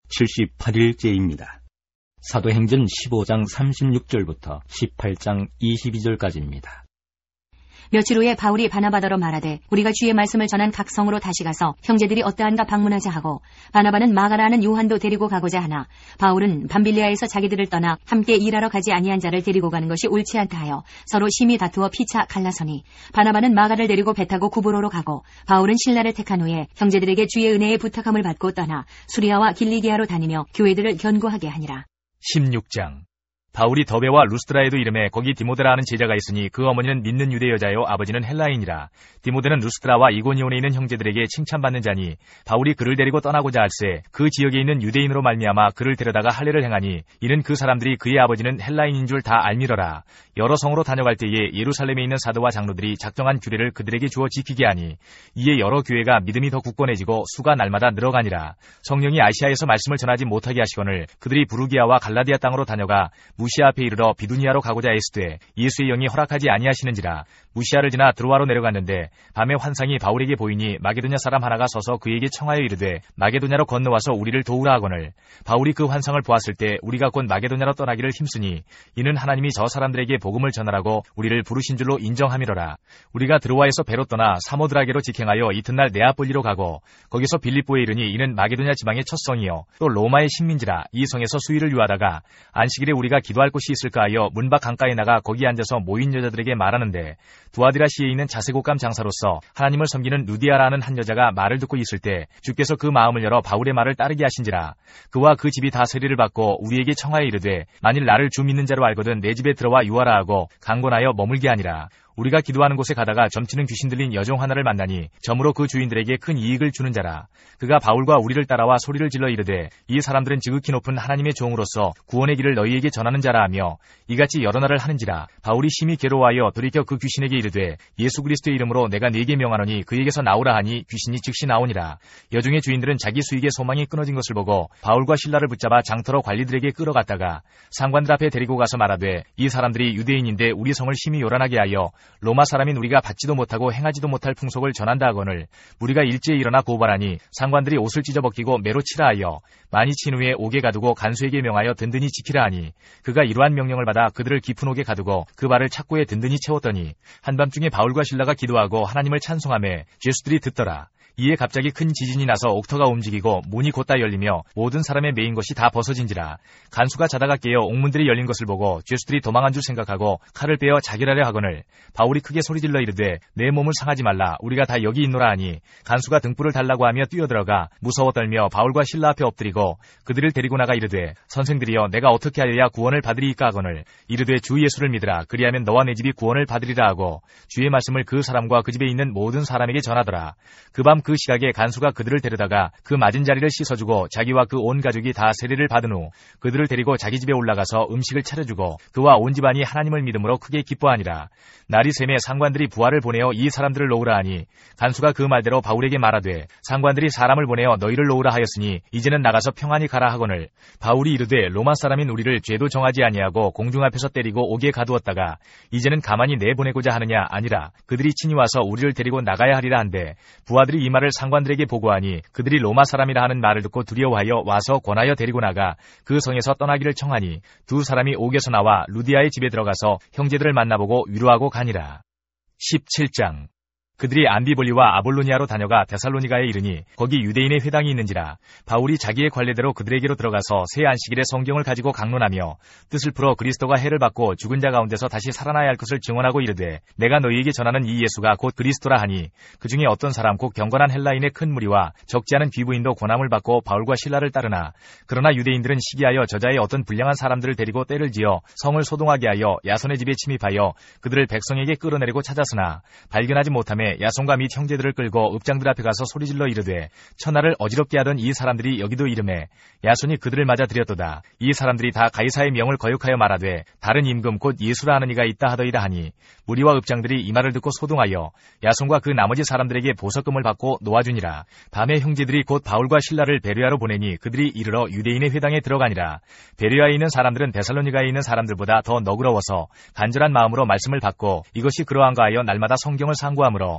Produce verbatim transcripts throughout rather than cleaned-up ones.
칠십팔 일째입니다. 사도행전 십오 장 삼십육 절부터 십팔 장 이십이 절까지입니다. 며칠 후에 바울이 바나바더러 말하되 우리가 주의 말씀을 전한 각 성으로 다시 가서 형제들이 어떠한가 방문하자 하고, 바나바는 마가라는 요한도 데리고 가고자 하나 바울은 밤빌리아에서 자기들을 떠나 함께 일하러 가지 아니한 자를 데리고 가는 것이 옳지 않다 하여 서로 심히 다투어 피차 갈라서니, 바나바는 마가를 데리고 배 타고 구브로로 가고 바울은 신라를 택한 후에 형제들에게 주의 은혜의 부탁함을 받고 떠나 수리아와 길리기아로 다니며 교회들을 견고하게 하니라. 십육 장. 바울이 더베와 루스드라에도 이름에 거기 디모데라 하는 제자가 있으니 그 어머니는 믿는 유대 여자요 아버지는 헬라인이라. 디모데는 루스드라와 이고니온에 있는 형제들에게 칭찬받는 자니, 바울이 그를 데리고 떠나고자 할세 그 지역에 있는 유대인으로 말미암아 그를 데려다가 할례를 행하니, 이는 그 사람들이 그의 아버지는 헬라인인 줄 다 알미러라. 여러 성으로 다녀갈 때에 예루살렘에 있는 사도와 장로들이 작정한 규례를 그들에게 주어 지키게 하니, 이에 여러 교회가 믿음이 더 굳건해지고 수가 날마다 늘어가니라. 성령이 아시아에서 말씀을 전하지 못하게 하시거늘 그들이 부르기아와 갈라디아 땅으로 다녀가 무시아 앞에 이르러 비두니아로 가고자 애쓰되 예수의 영이 허락하지 아니하시는지라. 무시아를 지나 드로아로 내려갔는데 밤에 환상이 바울에게 보이니 마게도냐 사람 하나가 서서 그에게 청하여 이르되 마게도냐로 건너와서 우리를 도우라 하거늘, 바울이 그 환상을 보았을 때 우리가 곧 마게도냐로 떠나기를 힘쓰니, 이는 하나님이 저 사람들에게 복음을 전하라고 우리를 부르신 줄로 인정함이로라. 우리가 드로아에서 배로 떠나 사모드라게로 직행하여 이튿날 네아폴리로 가고 거기서 빌립보에 이르니, 이는 마게도냐 지방의 첫 성이요 또 로마의 식민지라. 이 성에서 수일을 유하다가 안식일에 우리가 기도할 곳이 있을까 하여 문 밖 강가에 나가 거기 앉아서 모인 여자들에게 말하는데, 두아디라시에 있는 자색옷감 장사로서 하나님을 섬기는 루디아라는 한 여자가 말을 듣고 있을 때 주께서 그 마음을 열어 바울의 말을 따르게 하신지라. 그와 그 집이 다 세리를 받고 우리에게 청하여 이르되 만일 나를 주 믿는 자로 알거든 내 집에 들어와 유하라 하고 강권하여 머물게 하니라. 우리가 기도하는 곳에 가다가 점치는 귀신 들린 여종 하나를 만나니 점으로 그 주인들에게 큰 이익을 주는 자라. 그가 바울과 우리를 따라와 소리를 질러 이르되 이 사람들은 지극히 높은 하나님의 종으로서 구원의 길을 너희에게 전하는 자라 하며 이같이 여러 날을 하는지라. 바울이 심히 괴로워하여 돌이켜 그 귀신에게 이르되 예수 그리스도의 이름으로 내가 네게 명하노니 그에게서 나오라 하니 귀신이 즉시 나오니라. 여종의 주인들은 자기 수익의 소망이 끊어진 것을 보고 바울과 실라를 붙잡아 장터로 관리들에게 끌어갔다가 상관들 앞에 데리고 가서 말하되 이 사람들이 유대인인데 우리 성을 심히 요란하게 하여 로마 사람인 우리가 받지도 못하고 행하지도 못할 풍속을 전한다 하거늘 우리가 일제에 일어나 고발하니 상관들이 옷을 찢어벗기고 매로 치라 하여 많이 친 후에 옥에 가두고 간수에게 명하여 든든히 지키라 하니 그가 이러한 명령을 받아 그들을 깊은 옥에 가두고 그 발을 착고에 든든히 채웠더니 한밤중에 바울과 실라가 기도하고 하나님을 찬송하며 죄수들이 듣더라. 이에 갑자기 큰 지진이 나서 옥터가 움직이고 문이 곧다 열리며 모든 사람의 메인 것이 다 벗어진지라. 간수가 자다가 깨어 옥문들이 열린 것을 보고 죄수들이 도망한 줄 생각하고 칼을 빼어 자결하려 하거늘 바울이 크게 소리질러 이르되 내 몸을 상하지 말라 우리가 다 여기 있노라 하니 간수가 등불을 달라고 하며 뛰어들어가 무서워 떨며 바울과 실라 앞에 엎드리고 그들을 데리고 나가 이르되 선생들이여 내가 어떻게 하여야 구원을 받으리이까 하거늘 이르되 주 예수를 믿으라 그리하면 너와 내 집이 구원을 받으리라 하고 주의 말씀을 그 사람과 그 집에 있는 모든 사람에게 전하더라. 그 밤 그 시각에 간수가 그들을 데려다가 그 맞은 자리를 씻어주고 자기와 그 온 가족이 다 세례를 받은 후 그들을 데리고 자기 집에 올라가서 음식을 차려주고 그와 온 집안이 하나님을 믿음으로 크게 기뻐하니라. 날이 새매 상관들이 부하를 보내어 이 사람들을 놓으라 하니 간수가 그 말대로 바울에게 말하되 상관들이 사람을 보내어 너희를 놓으라 하였으니 이제는 나가서 평안히 가라 하거늘 바울이 이르되 로마 사람인 우리를 죄도 정하지 아니하고 공중 앞에서 때리고 옥에 가두었다가 이제는 가만히 내보내고자 하느냐 아니라 그들이 친히 와서 우리를 데리고 나가야 하리라 한데 부하들이 이 말을 상관들에게 보고하니 그들이 로마 사람이라 하는 말을 듣고 두려워하여 와서 권하여 데리고 나가 그 성에서 떠나기를 청하니 두 사람이 옥에서 나와 루디아의 집에 들어가서 형제들을 만나보고 위로하고 가니라. 십칠 장. 그들이 암비볼리와 아볼로니아로 다녀가 데살로니가에 이르니 거기 유대인의 회당이 있는지라. 바울이 자기의 관례대로 그들에게로 들어가서 새 안식일에 성경을 가지고 강론하며 뜻을 풀어 그리스도가 해를 받고 죽은 자 가운데서 다시 살아나야 할 것을 증언하고 이르되 내가 너희에게 전하는 이 예수가 곧 그리스도라 하니 그 중에 어떤 사람 곧 경건한 헬라인의 큰 무리와 적지 않은 귀부인도 고난을 받고 바울과 실라를 따르나 그러나 유대인들은 시기하여 저자의 어떤 불량한 사람들을 데리고 때를 지어 성을 소동하게 하여 야손의 집에 침입하여 그들을 백성에게 끌어내리고 찾았으나 발견하지 못하며 야손과 및 형제들을 끌고 읍장들 앞에 가서 소리질러 이르되 천하를 어지럽게 하던 이 사람들이 여기도 이르매 야손이 그들을 맞아 들였도다. 이 사람들이 다 가이사의 명을 거역하여 말하되 다른 임금 곧 예수라 하는 이가 있다 하더이다 하니 무리와 읍장들이 이 말을 듣고 소동하여 야손과 그 나머지 사람들에게 보석금을 받고 놓아주니라. 밤에 형제들이 곧 바울과 실라를 베레아로 보내니 그들이 이르러 유대인의 회당에 들어가니라. 베레아에 있는 사람들은 데살로니가에 있는 사람들보다 더 너그러워서 간절한 마음으로 말씀을 받고 이것이 그러한가 하여 날마다 성경을 상고하므로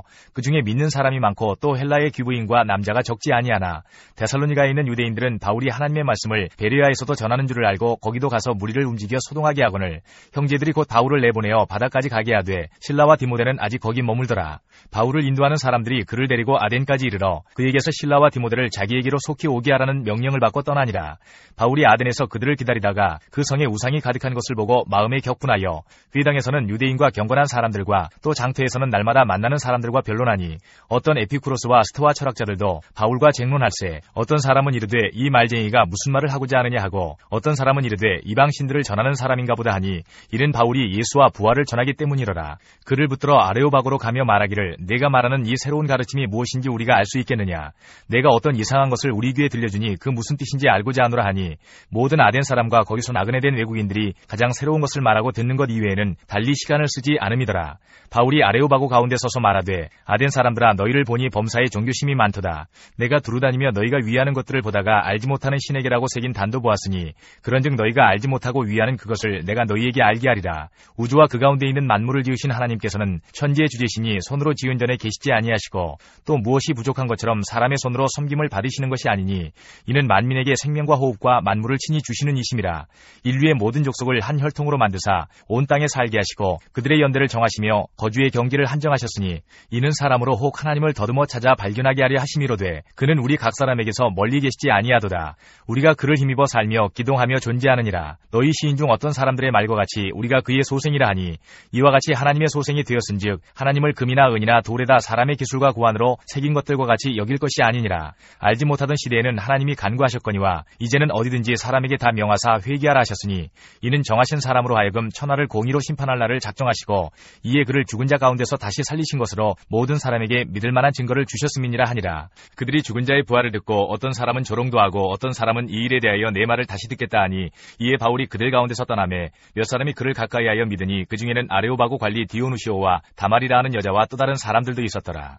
많으며 그 중에 믿는 사람이 많고 또 헬라의 귀부인과 남자가 적지 아니하나 데살로니가에 있는 유대인들은 바울이 하나님의 말씀을 베레아에서도 전하는 줄을 알고 거기도 가서 무리를 움직여 소동하게 하거늘 형제들이 곧 바울을 내보내어 바다까지 가게 하되 실라와 디모데는 아직 거기 머물더라. 바울을 인도하는 사람들이 그를 데리고 아덴까지 이르러 그에게서 실라와 디모데를 자기에게로 속히 오게 하라는 명령을 받고 떠나니라. 바울이 아덴에서 그들을 기다리다가 그 성에 우상이 가득한 것을 보고 마음에 격분하여 회당에서는 유대인과 경건한 사람들과 또 장터에서는 날마다 만나는 사람들과 변론하니 어떤 에피쿠로스와 스토아 철학자들도 바울과 쟁론할세 어떤 사람은 이르되 이 말쟁이가 무슨 말을 하고자 하느냐 하고 어떤 사람은 이르되 이방신들을 전하는 사람인가 보다 하니 이는 바울이 예수와 부활을 전하기 때문이로라. 그를 붙들어 아레오바고로 가며 말하기를 내가 말하는 이 새로운 가르침이 무엇인지 우리가 알 수 있겠느냐. 내가 어떤 이상한 것을 우리 귀에 들려주니 그 무슨 뜻인지 알고자 하노라 하니 모든 아덴 사람과 거기서 나그네 된 외국인들이 가장 새로운 것을 말하고 듣는 것 이외에는 달리 시간을 쓰지 않음이더라. 바울이 아레오바고 가운데 서서 말하되 아덴 사람들아 너희를 보니 범사에 종교심이 많도다. 내가 두루다니며 너희가 위하는 것들을 보다가 알지 못하는 신에게라고 새긴 단도 보았으니 그런즉 너희가 알지 못하고 위하는 그것을 내가 너희에게 알게 하리라. 우주와 그 가운데 있는 만물을 지으신 하나님께서는 천지의 주제시니 손으로 지은 전에 계시지 아니하시고 또 무엇이 부족한 것처럼 사람의 손으로 섬김을 받으시는 것이 아니니 이는 만민에게 생명과 호흡과 만물을 친히 주시는 이심이라. 인류의 모든 족속을 한 혈통으로 만드사 온 땅에 살게 하시고 그들의 연대를 정하시며 거주의 경계를 한정하셨으니 이는 사람으로 혹 하나님을 더듬어 찾아 발견하게 하려 하심이로되 그는 우리 각 사람에게서 멀리 계시지 아니하도다. 우리가 그를 힘입어 살며 기동하며 존재하느니라. 너희 시인 중 어떤 사람들의 말과 같이 우리가 그의 소생이라 하니 이와 같이 하나님의 소생이 되었은즉 하나님을 금이나 은이나 돌에다 사람의 기술과 고안으로 새긴 것들과 같이 여길 것이 아니니라. 알지 못하던 시대에는 하나님이 간구하셨거니와 이제는 어디든지 사람에게 다 명하사 회개하라 하셨으니 이는 정하신 사람으로 하여금 천하를 공의로 심판할 날을 작정하시고 이에 그를 죽은 자 가운데서 다시 살리신 것으로 모든 사람에게 믿을 만한 증거를 주셨음이니라 하니라. 그들이 죽은 자의 부활을 듣고 어떤 사람은 조롱도 하고 어떤 사람은 이 일에 대하여 내 말을 다시 듣겠다 하니 이에 바울이 그들 가운데서 떠나매 몇 사람이 그를 가까이하여 믿으니 그 중에는 아레오바고 관리 디오누시오와 다말이라 하는 여자와 또 다른 사람들도 있었더라.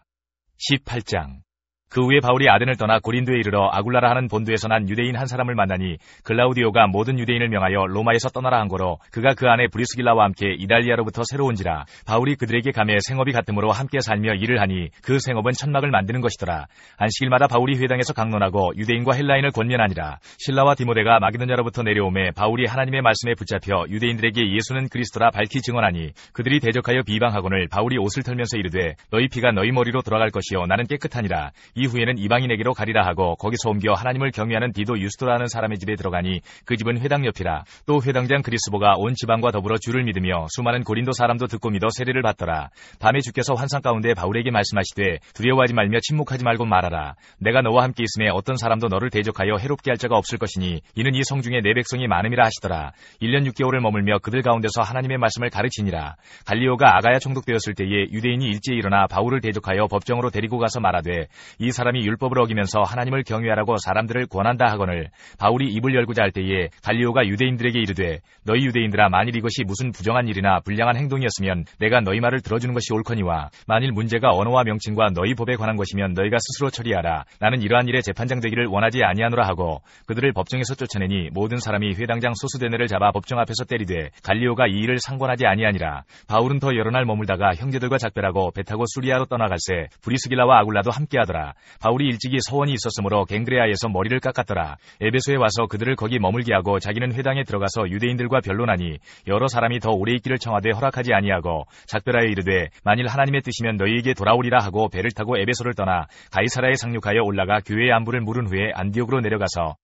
십팔 장. 그 후에 바울이 아덴을 떠나 고린도에 이르러 아굴라라 하는 본도에서 난 유대인 한 사람을 만나니 글라우디오가 모든 유대인을 명하여 로마에서 떠나라 한 거로 그가 그 안에 브리스길라와 함께 이달리아로부터 새로 온지라. 바울이 그들에게 가매 생업이 같으므로 함께 살며 일을 하니 그 생업은 천막을 만드는 것이더라. 안식일마다 바울이 회당에서 강론하고 유대인과 헬라인을 권면하니라. 실라와 디모데가 마게도냐로부터 내려오매 바울이 하나님의 말씀에 붙잡혀 유대인들에게 예수는 그리스도라 밝히 증언하니 그들이 대적하여 비방하거늘 바울이 옷을 털면서 이르되 너희 피가 너희 머리로 돌아갈 것이요 나는 깨끗하니라. 이후에는 이방인에게로 가리라 하고 거기서 옮겨 하나님을 경외하는 디도 유스도라는 사람의 집에 들어가니 그 집은 회당 옆이라. 또 회당장 그리스보가 온 지방과 더불어 주를 믿으며 수많은 고린도 사람도 듣고 믿어 세례를 받더라. 밤에 주께서 환상 가운데 바울에게 말씀하시되 두려워하지 말며 침묵하지 말고 말하라. 내가 너와 함께 있음에 어떤 사람도 너를 대적하여 해롭게 할 자가 없을 것이니 이는 이 성 중에 내 백성이 많음이라 하시더라. 일 년 육 개월을 머물며 그들 가운데서 하나님의 말씀을 가르치니라. 갈리오가 아가야 총독되었을 때에 유대인이 일제히 일어나 바울을 대적하여 법정으로 데리고 가서 말하되 이 사람이 율법을 어기면서 하나님을 경외하라고 사람들을 권한다 하거늘 바울이 입을 열고자 할 때에 갈리오가 유대인들에게 이르되 너희 유대인들아 만일 이것이 무슨 부정한 일이나 불량한 행동이었으면 내가 너희 말을 들어주는 것이 옳거니와 만일 문제가 언어와 명칭과 너희 법에 관한 것이면 너희가 스스로 처리하라. 나는 이러한 일에 재판장 되기를 원하지 아니하노라 하고 그들을 법정에서 쫓아내니 모든 사람이 회당장 소스데네를 잡아 법정 앞에서 때리되 갈리오가 이 일을 상관하지 아니하니라. 바울은 더 여러 날 머물다가 형제들과 작별하고 배 타고 수리아로 떠나갈새 브리스길라와 아굴라도 함께하더라. 바울이 일찍이 서원이 있었으므로 갱그레아에서 머리를 깎았더라. 에베소에 와서 그들을 거기 머물게 하고 자기는 회당에 들어가서 유대인들과 변론하니 여러 사람이 더 오래 있기를 청하되 허락하지 아니하고 작별하여 이르되 만일 하나님의 뜻이면 너희에게 돌아오리라 하고 배를 타고 에베소를 떠나 가이사라에 상륙하여 올라가 교회의 안부를 물은 후에 안디옥으로 내려가서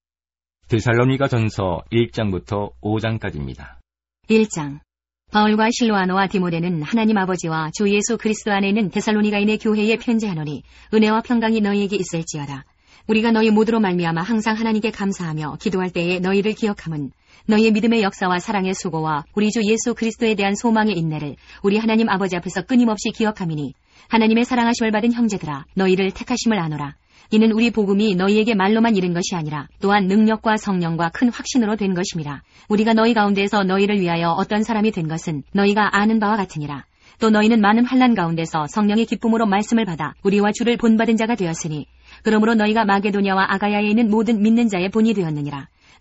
데살로니가 전서 일 장부터 오 장까지입니다. 일 장. 바울과 실로아노와 디모데는 하나님 아버지와 주 예수 그리스도 안에 있는 데살로니가인의 교회에 편지하노니 은혜와 평강이 너희에게 있을지어다. 우리가 너희 모두로 말미암아 항상 하나님께 감사하며 기도할 때에 너희를 기억함은 너희의 믿음의 역사와 사랑의 수고와 우리 주 예수 그리스도에 대한 소망의 인내를 우리 하나님 아버지 앞에서 끊임없이 기억함이니 하나님의 사랑하심을 받은 형제들아 너희를 택하심을 아노라. 이는 우리 복음이 너희에게 말로만 이른 것이 아니라 또한 능력과 성령과 큰 확신으로 된 것임이라. 우리가 너희 가운데서 너희를 위하여 어떤 사람이 된 것은 너희가 아는 바와 같으니라. 또 너희는 많은 환난 가운데서 성령의 기쁨으로 말씀을 받아 우리와 주를 본받은 자가 되었으니 그러므로 너희가 마게도냐와 아가야에 있는 모든 믿는 자의 본이 되었느니라.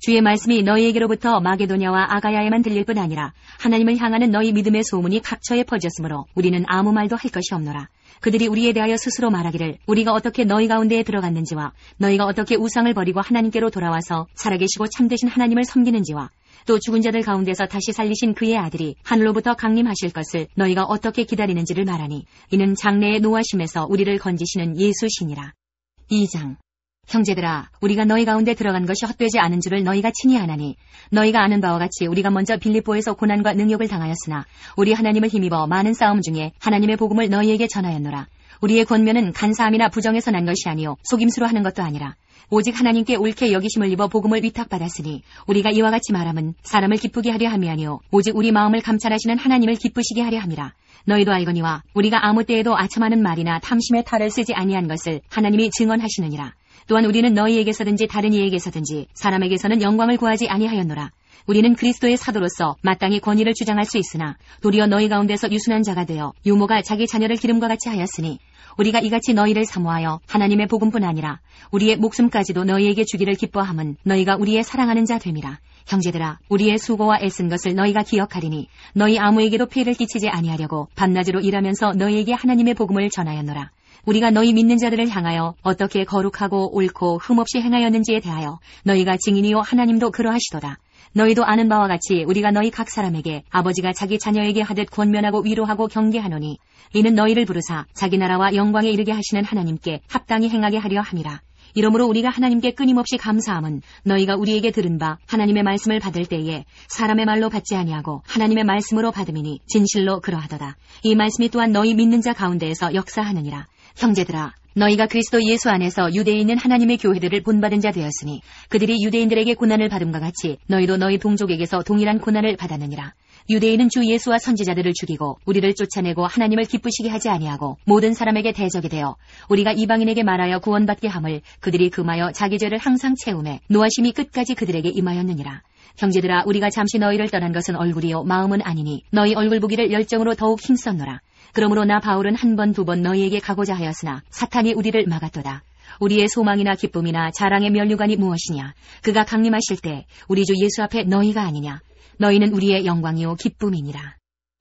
주의 말씀이 너희에게로부터 마게도냐와 아가야에만 들릴 뿐 아니라 하나님을 향하는 너희 믿음의 소문이 각처에 퍼졌으므로 우리는 아무 말도 할 것이 없노라. 그들이 우리에 대하여 스스로 말하기를 우리가 어떻게 너희 가운데에 들어갔는지와 너희가 어떻게 우상을 버리고 하나님께로 돌아와서 살아계시고 참되신 하나님을 섬기는지와 또 죽은 자들 가운데서 다시 살리신 그의 아들이 하늘로부터 강림하실 것을 너희가 어떻게 기다리는지를 말하니 이는 장래의 노하심에서 우리를 건지시는 예수시니라. 이 장. 형제들아, 우리가 너희 가운데 들어간 것이 헛되지 않은 줄을 너희가 친히 아나니 너희가 아는 바와 같이 우리가 먼저 빌립보에서 고난과 능욕을 당하였으나 우리 하나님을 힘입어 많은 싸움 중에 하나님의 복음을 너희에게 전하였노라. 우리의 권면은 간사함이나 부정에서 난 것이 아니요 속임수로 하는 것도 아니라 오직 하나님께 옳게 여기심을 입어 복음을 위탁받았으니 우리가 이와 같이 말함은 사람을 기쁘게 하려 함이 아니요 오직 우리 마음을 감찰하시는 하나님을 기쁘시게 하려 함이라. 너희도 알거니와 우리가 아무 때에도 아첨하는 말이나 탐심의 탈을 쓰지 아니한 것을 하나님이 증언하시느니라. 또한 우리는 너희에게서든지 다른 이에게서든지 사람에게서는 영광을 구하지 아니하였노라. 우리는 그리스도의 사도로서 마땅히 권위를 주장할 수 있으나 도리어 너희 가운데서 유순한 자가 되어 유모가 자기 자녀를 기름과 같이 하였으니 우리가 이같이 너희를 사모하여 하나님의 복음뿐 아니라 우리의 목숨까지도 너희에게 주기를 기뻐함은 너희가 우리의 사랑하는 자 됨이라. 형제들아, 우리의 수고와 애쓴 것을 너희가 기억하리니 너희 아무에게도 피해를 끼치지 아니하려고 밤낮으로 일하면서 너희에게 하나님의 복음을 전하였노라. 우리가 너희 믿는 자들을 향하여 어떻게 거룩하고 옳고 흠없이 행하였는지에 대하여 너희가 증인이요 하나님도 그러하시도다. 너희도 아는 바와 같이 우리가 너희 각 사람에게 아버지가 자기 자녀에게 하듯 권면하고 위로하고 경계하노니 이는 너희를 부르사 자기 나라와 영광에 이르게 하시는 하나님께 합당히 행하게 하려 함이라. 이러므로 우리가 하나님께 끊임없이 감사함은 너희가 우리에게 들은 바 하나님의 말씀을 받을 때에 사람의 말로 받지 아니하고 하나님의 말씀으로 받음이니 진실로 그러하도다. 이 말씀이 또한 너희 믿는 자 가운데에서 역사하느니라. 형제들아, 너희가 그리스도 예수 안에서 유대에 있는 하나님의 교회들을 본받은 자 되었으니 그들이 유대인들에게 고난을 받음과 같이 너희도 너희 동족에게서 동일한 고난을 받았느니라. 유대인은 주 예수와 선지자들을 죽이고 우리를 쫓아내고 하나님을 기쁘시게 하지 아니하고 모든 사람에게 대적이 되어 우리가 이방인에게 말하여 구원받게 함을 그들이 금하여 자기 죄를 항상 채우매 노하심이 끝까지 그들에게 임하였느니라. 형제들아, 우리가 잠시 너희를 떠난 것은 얼굴이요 마음은 아니니 너희 얼굴 보기를 열정으로 더욱 힘썼노라. 그러므로 나 바울은 한 번 두 번 너희에게 가고자 하였으나 사탄이 우리를 막았도다. 우리의 소망이나 기쁨이나 자랑의 면류관이 무엇이냐? 그가 강림하실 때 우리 주 예수 앞에 너희가 아니냐? 너희는 우리의 영광이요 기쁨이니라.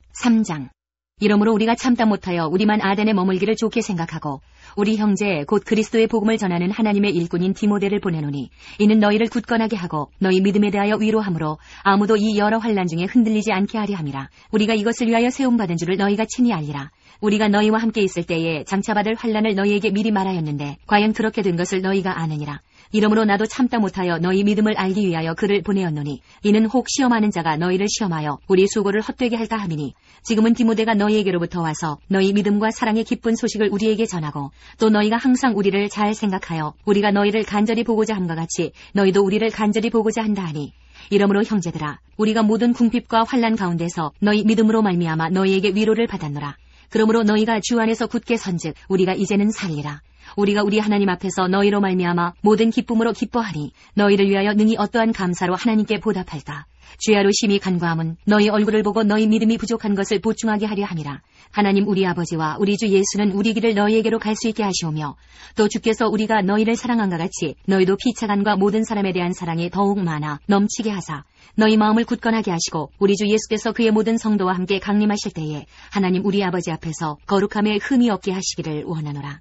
삼 장. 이러므로 우리가 참다 못하여 우리만 아덴에 머물기를 좋게 생각하고 우리 형제 곧 그리스도의 복음을 전하는 하나님의 일꾼인 디모데를 보내노니 이는 너희를 굳건하게 하고 너희 믿음에 대하여 위로함으로 아무도 이 여러 환난 중에 흔들리지 않게 하려 함이라. 우리가 이것을 위하여 세움받은 줄을 너희가 친히 알리라. 우리가 너희와 함께 있을 때에 장차받을 환난을 너희에게 미리 말하였는데 과연 그렇게 된 것을 너희가 아느니라. 이러므로 나도 참다 못하여 너희 믿음을 알기 위하여 그를 보내었노니 이는 혹 시험하는 자가 너희를 시험하여 우리 수고를 헛되게 할까 함이니 지금은 디모데가 너희에게로부터 와서 너희 믿음과 사랑의 기쁜 소식을 우리에게 전하고 또 너희가 항상 우리를 잘 생각하여 우리가 너희를 간절히 보고자 함과 같이 너희도 우리를 간절히 보고자 한다 하니 이러므로 형제들아, 우리가 모든 궁핍과 환난 가운데서 너희 믿음으로 말미암아 너희에게 위로를 받았노라. 그러므로 너희가 주 안에서 굳게 선즉 우리가 이제는 살리라. 우리가 우리 하나님 앞에서 너희로 말미암아 모든 기쁨으로 기뻐하니 너희를 위하여 능히 어떠한 감사로 하나님께 보답할까. 주야로 심히 간구함은 너희 얼굴을 보고 너희 믿음이 부족한 것을 보충하게 하려 함이라. 하나님 우리 아버지와 우리 주 예수는 우리 길을 너희에게로 갈 수 있게 하시오며 또 주께서 우리가 너희를 사랑한과 같이 너희도 피차간과 모든 사람에 대한 사랑이 더욱 많아 넘치게 하사 너희 마음을 굳건하게 하시고 우리 주 예수께서 그의 모든 성도와 함께 강림하실 때에 하나님 우리 아버지 앞에서 거룩함에 흠이 없게 하시기를 원하노라.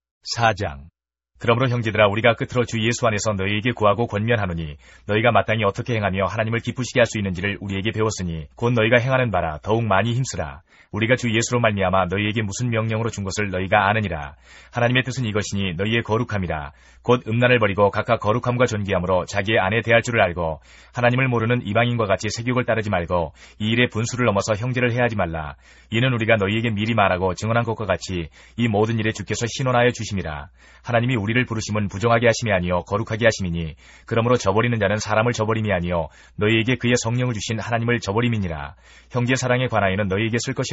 사 장. 그러므로 형제들아, 우리가 끝으로 주 예수 안에서 너희에게 구하고 권면하노니 너희가 마땅히 어떻게 행하며 하나님을 기쁘시게 할 수 있는지를 우리에게 배웠으니 곧 너희가 행하는 바라 더욱 많이 힘쓰라. 우리가 주 예수로 말미암아 너희에게 무슨 명령으로 준 것을 너희가 아느니라. 하나님의 뜻은 이것이니 너희의 거룩함이라. 곧 음란을 버리고 각각 거룩함과 존귀함으로 자기의 아내 대할 줄을 알고 하나님을 모르는 이방인과 같이 세욕을 따르지 말고 이 일의 분수를 넘어서 형제를 해하지 말라. 이는 우리가 너희에게 미리 말하고 증언한 것과 같이 이 모든 일에 주께서 신원하여 주심이라. 하나님이 우리를 부르심은 부정하게 하심이 아니요 거룩하게 하심이니 그러므로 저버리는 자는 사람을 저버림이 아니요 너희에게 그의 성령을 주신 하나님을 저버림이니라. 형제 사랑에 관하여는 너희에게 쓸 것이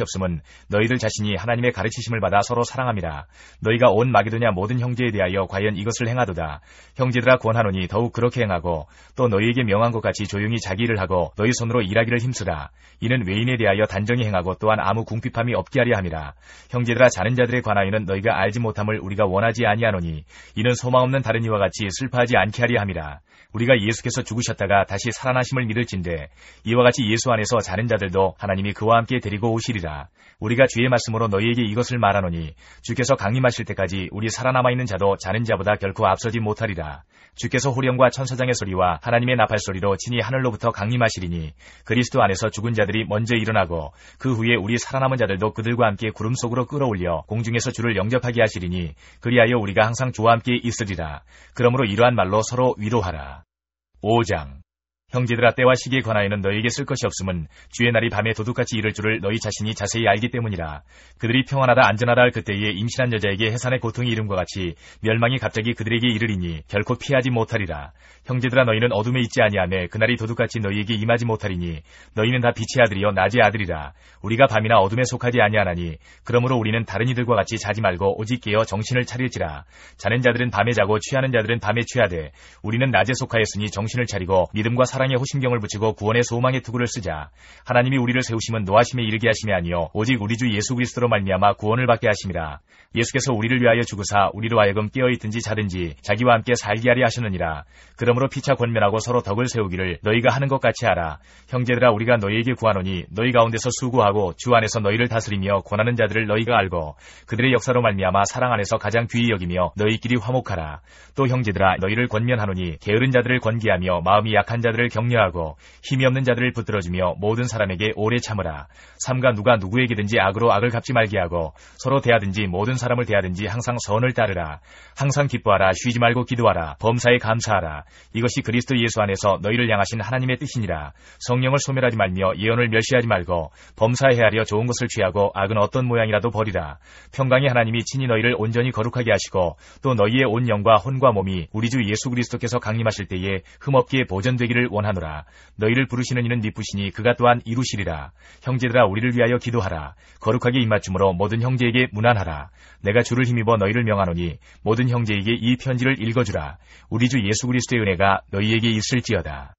것이 없음은 너희들 자신이 하나님의 가르치심을 받아 서로 사랑함이라. 너희가 온 마게도냐 모든 형제에 대하여 과연 이것을 행하도다. 형제들아 권하노니 더욱 그렇게 행하고 또 너희에게 명한 것 같이 조용히 자기 일을 하고 너희 손으로 일하기를 힘쓰라. 이는 외인에 대하여 단정히 행하고 또한 아무 궁핍함이 없게 하려 함이라. 형제들아 자는 자들에 관하여는 너희가 알지 못함을 우리가 원하지 아니하노니 이는 소망 없는 다른 이와 같이 슬퍼하지 않게 하려 함이라. 우리가 예수께서 죽으셨다가 다시 살아나심을 믿을진대 이와 같이 예수 안에서 자는 자들도 하나님이 그와 함께 데리고 오시리라. 우리가 주의 말씀으로 너희에게 이것을 말하노니 주께서 강림하실 때까지 우리 살아남아있는 자도 자는 자보다 결코 앞서지 못하리라. 주께서 호령과 천사장의 소리와 하나님의 나팔 소리로 친히 하늘로부터 강림하시리니 그리스도 안에서 죽은 자들이 먼저 일어나고 그 후에 우리 살아남은 자들도 그들과 함께 구름 속으로 끌어올려 공중에서 주를 영접하게 하시리니 그리하여 우리가 항상 주와 함께 있으리라. 그러므로 이러한 말로 서로 위로하라. 오 장. 형제들아 때와 시기에 관하여는 너희에게 쓸 것이 없음은 주의 날이 밤에 도둑같이 이를 줄을 너희 자신이 자세히 알기 때문이라. 그들이 평안하다 안전하다 할 그때에 임신한 여자에게 해산의 고통이 이름과 같이 멸망이 갑자기 그들에게 이르리니 결코 피하지 못하리라. 형제들아 너희는 어둠에 있지 아니하매 그날이 도둑같이 너희에게 임하지 못하리니 너희는 다 빛의 아들이요 낮의 아들이라. 우리가 밤이나 어둠에 속하지 아니하나니 그러므로 우리는 다른 이들과 같이 자지 말고 오직 깨어 정신을 차릴지라. 자는 자들은 밤에 자고 취하는 자들은 밤에 취하되 우리는 낮에 속하였으니 정신을 차리고 믿음과 사랑 사랑의 호심경을 붙이고 구원의 소망의 투구를 쓰자. 하나님이 우리를 세우심은 노하심에 이르게 하심이 아니요 오직 우리 주 예수 그리스도로 말미암아 구원을 받게 하심이라. 예수께서 우리를 위하여 죽으사 우리로 하여금 깨어있든지 자든지 자기와 함께 살게 하려 하셨느니라. 그러므로 피차 권면하고 서로 덕을 세우기를 너희가 하는 것 같이 하라. 형제들아 우리가 너희에게 구하노니 너희 가운데서 수고하고 주 안에서 너희를 다스리며 권하는 자들을 너희가 알고 그들의 역사로 말미암아 사랑 안에서 가장 귀히 여기며 너희끼리 화목하라. 또 형제들아 너희를 권면하노니 게으른 자들을 권기하며 마음이 약한 자들을 격려하고 힘이 없는 자들을 붙들어주며 모든 사람에게 오래 참으라. 삼가 누가 누구에게든지 악으로 악을 갚지 말게 하고 서로 대하든지 모든 사람을 대하든지 항상 선을 따르라. 항상 기뻐하라. 쉬지 말고 기도하라. 범사에 감사하라. 이것이 그리스도 예수 안에서 너희를 향하신 하나님의 뜻이니라. 성령을 소멸하지 말며 예언을 멸시하지 말고 범사에 헤아려 좋은 것을 취하고 악은 어떤 모양이라도 버리라. 평강의 하나님이 친히 너희를 온전히 거룩하게 하시고 또 너희의 온 영과 혼과 몸이 우리 주 예수 그리스도께서 강림하실 때에 흠없게 보존되기를 원하노라. 너희를 부르시는 이는 미쁘시니 그가 또한 이루시리라. 형제들아 우리를 위하여 기도하라. 거룩하게 입맞춤으로 모든 형제에게 문안하라. 내가 주를 힘입어 너희를 명하노니 모든 형제에게 이 편지를 읽어주라. 우리 주 예수 그리스도의 은혜가 너희에게 있을지어다.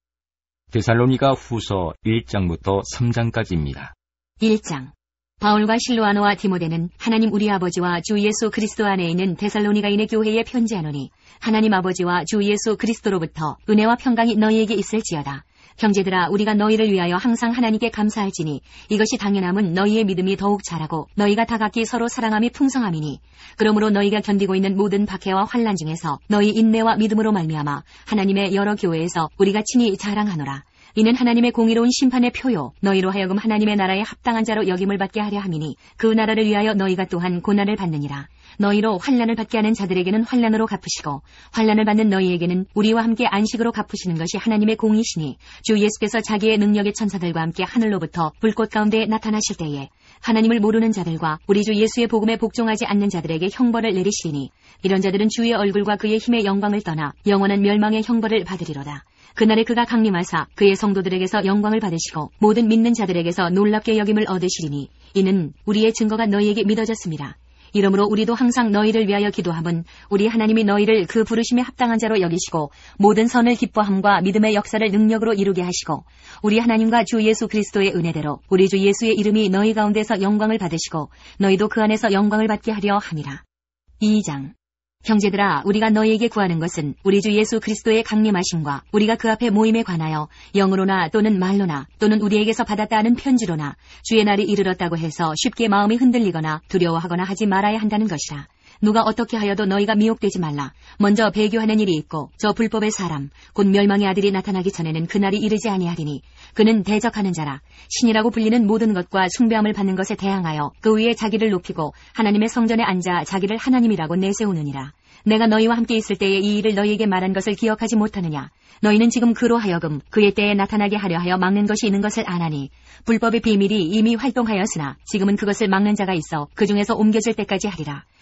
데살로니가 후서 일 장부터 삼 장까지입니다. 일 장. 바울과 실로아노와 디모데는 하나님 우리 아버지와 주 예수 그리스도 안에 있는 데살로니가인의 교회에 편지하노니 하나님 아버지와 주 예수 그리스도로부터 은혜와 평강이 너희에게 있을지어다. 형제들아 우리가 너희를 위하여 항상 하나님께 감사할지니 이것이 당연함은 너희의 믿음이 더욱 자라고 너희가 다 각기 서로 사랑함이 풍성함이니 그러므로 너희가 견디고 있는 모든 박해와 환난 중에서 너희 인내와 믿음으로 말미암아 하나님의 여러 교회에서 우리가 친히 자랑하노라. 이는 하나님의 공의로운 심판의 표요 너희로 하여금 하나님의 나라에 합당한 자로 여김을 받게 하려 함이니 그 나라를 위하여 너희가 또한 고난을 받느니라. 너희로 환난을 받게 하는 자들에게는 환난으로 갚으시고 환난을 받는 너희에게는 우리와 함께 안식으로 갚으시는 것이 하나님의 공이시니 주 예수께서 자기의 능력의 천사들과 함께 하늘로부터 불꽃 가운데 나타나실 때에 하나님을 모르는 자들과 우리 주 예수의 복음에 복종하지 않는 자들에게 형벌을 내리시리니 이런 자들은 주의 얼굴과 그의 힘의 영광을 떠나 영원한 멸망의 형벌을 받으리로다. 그날에 그가 강림하사 그의 성도들에게서 영광을 받으시고 모든 믿는 자들에게서 놀랍게 여김을 얻으시리니 이는 우리의 증거가 너희에게 믿어졌습니다. 이러므로 우리도 항상 너희를 위하여 기도함은 우리 하나님이 너희를 그 부르심에 합당한 자로 여기시고 모든 선을 기뻐함과 믿음의 역사를 능력으로 이루게 하시고 우리 하나님과 주 예수 그리스도의 은혜대로 우리 주 예수의 이름이 너희 가운데서 영광을 받으시고 너희도 그 안에서 영광을 받게 하려 함이라. 이 장. 형제들아 우리가 너희에게 구하는 것은 우리 주 예수 그리스도의 강림하심과 우리가 그 앞에 모임에 관하여 영으로나 또는 말로나 또는 우리에게서 받았다 하는 편지로나 주의 날이 이르렀다고 해서 쉽게 마음이 흔들리거나 두려워하거나 하지 말아야 한다는 것이라. 누가 어떻게 하여도 너희가 미혹되지 말라. 먼저 배교하는 일이 있고 저 불법의 사람 곧 멸망의 아들이 나타나기 전에는 그날이 이르지 아니하리니 그는 대적하는 자라. 신이라고 불리는 모든 것과 숭배함을 받는 것에 대항하여 그 위에 자기를 높이고 하나님의 성전에 앉아 자기를 하나님이라고 내세우느니라. 내가 너희와 함께 있을 때에 이 일을 너희에게 말한 것을 기억하지 못하느냐. 너희는 지금 그로 하여금 그의 때에 나타나게 하려 하여 막는 것이 있는 것을 아나니 불법의 비밀이 이미 활동하였으나 지금은 그것을 막는 자가 있어 그 중에서 옮겨질 때까지 하리라.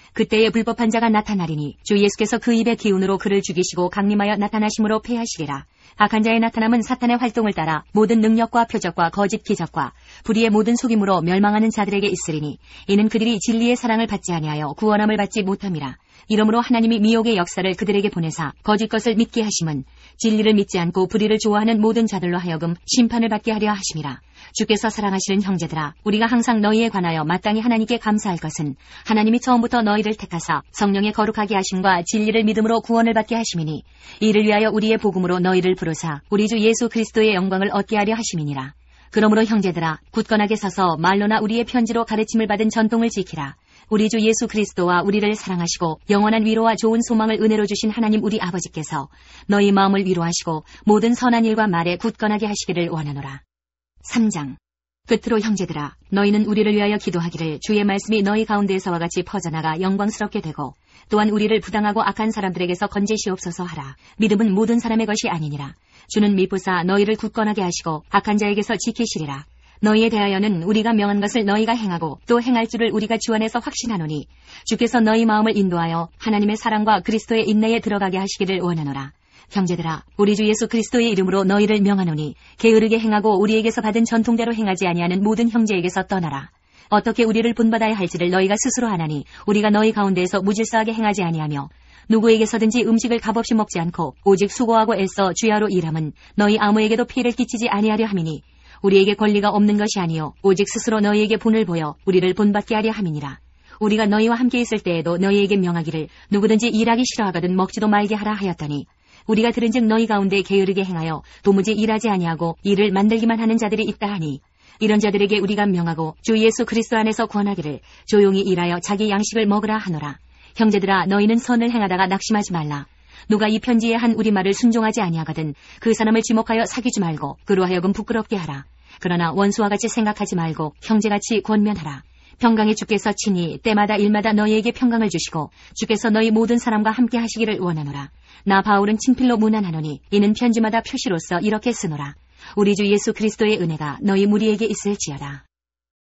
그때에 불법한 자가 나타나리니 주 예수께서 그 입의 기운으로 그를 죽이시고 강림하여 나타나심으로 패하시리라. 악한 자의 나타남은 사탄의 활동을 따라 모든 능력과 표적과 거짓 기적과 불의의 모든 속임으로 멸망하는 자들에게 있으리니 이는 그들이 진리의 사랑을 받지 아니하여 구원함을 받지 못함이라. 이러므로 하나님이 미혹의 역사를 그들에게 보내사 거짓 것을 믿게 하심은 진리를 믿지 않고 불의를 좋아하는 모든 자들로 하여금 심판을 받게 하려 하심이라. 주께서 사랑하시는 형제들아, 우리가 항상 너희에 관하여 마땅히 하나님께 감사할 것은 하나님이 처음부터 너희를 택하사 성령의 거룩하게 하심과 진리를 믿음으로 구원을 받게 하심이니 이를 위하여 우리의 복음으로 너희를 부르사 우리 주 예수 그리스도의 영광을 얻게 하려 하심이니라. 그러므로 형제들아, 굳건하게 서서 말로나 우리의 편지로 가르침을 받은 전통을 지키라. 우리 주 예수 그리스도와 우리를 사랑하시고 영원한 위로와 좋은 소망을 은혜로 주신 하나님 우리 아버지께서 너희 마음을 위로하시고 모든 선한 일과 말에 굳건하게 하시기를 원하노라. 삼 장. 끝으로 형제들아, 너희는 우리를 위하여 기도하기를 주의 말씀이 너희 가운데에서와 같이 퍼져나가 영광스럽게 되고 또한 우리를 부당하고 악한 사람들에게서 건지시옵소서 하라. 믿음은 모든 사람의 것이 아니니라. 주는 미쁘사 너희를 굳건하게 하시고 악한 자에게서 지키시리라. 너희에 대하여는 우리가 명한 것을 너희가 행하고 또 행할 줄을 우리가 주 안에서 확신하노니 주께서 너희 마음을 인도하여 하나님의 사랑과 그리스도의 인내에 들어가게 하시기를 원하노라. 형제들아, 우리 주 예수 그리스도의 이름으로 너희를 명하노니 게으르게 행하고 우리에게서 받은 전통대로 행하지 아니하는 모든 형제에게서 떠나라. 어떻게 우리를 본받아야 할지를 너희가 스스로 아나니 우리가 너희 가운데에서 무질서하게 행하지 아니하며 누구에게서든지 음식을 값없이 먹지 않고 오직 수고하고 애써 주야로 일함은 너희 아무에게도 피해를 끼치지 아니하려 함이니 우리에게 권리가 없는 것이 아니요 오직 스스로 너희에게 본을 보여 우리를 본받게 하려 함이니라. 우리가 너희와 함께 있을 때에도 너희에게 명하기를 누구든지 일하기 싫어하거든 먹지도 말게 하라 하였더니 우리가 들은즉 너희 가운데 게으르게 행하여 도무지 일하지 아니하고 일을 만들기만 하는 자들이 있다 하니 이런 자들에게 우리가 명하고 주 예수 그리스도 안에서 권하기를 조용히 일하여 자기 양식을 먹으라 하노라. 형제들아, 너희는 선을 행하다가 낙심하지 말라. 누가 이 편지에 한 우리 말을 순종하지 아니하거든 그 사람을 지목하여 사귀지 말고 그로 하여금 부끄럽게 하라. 그러나 원수와 같이 생각하지 말고 형제같이 권면하라. 평강의 주께서 친히 때마다 일마다 너희에게 평강을 주시고 주께서 너희 모든 사람과 함께 하시기를 원하노라. 나 바울은 친필로 문안하노니 이는 편지마다 표시로서 이렇게 쓰노라. 우리 주 예수 그리스도의 은혜가 너희 무리에게 있을지어다.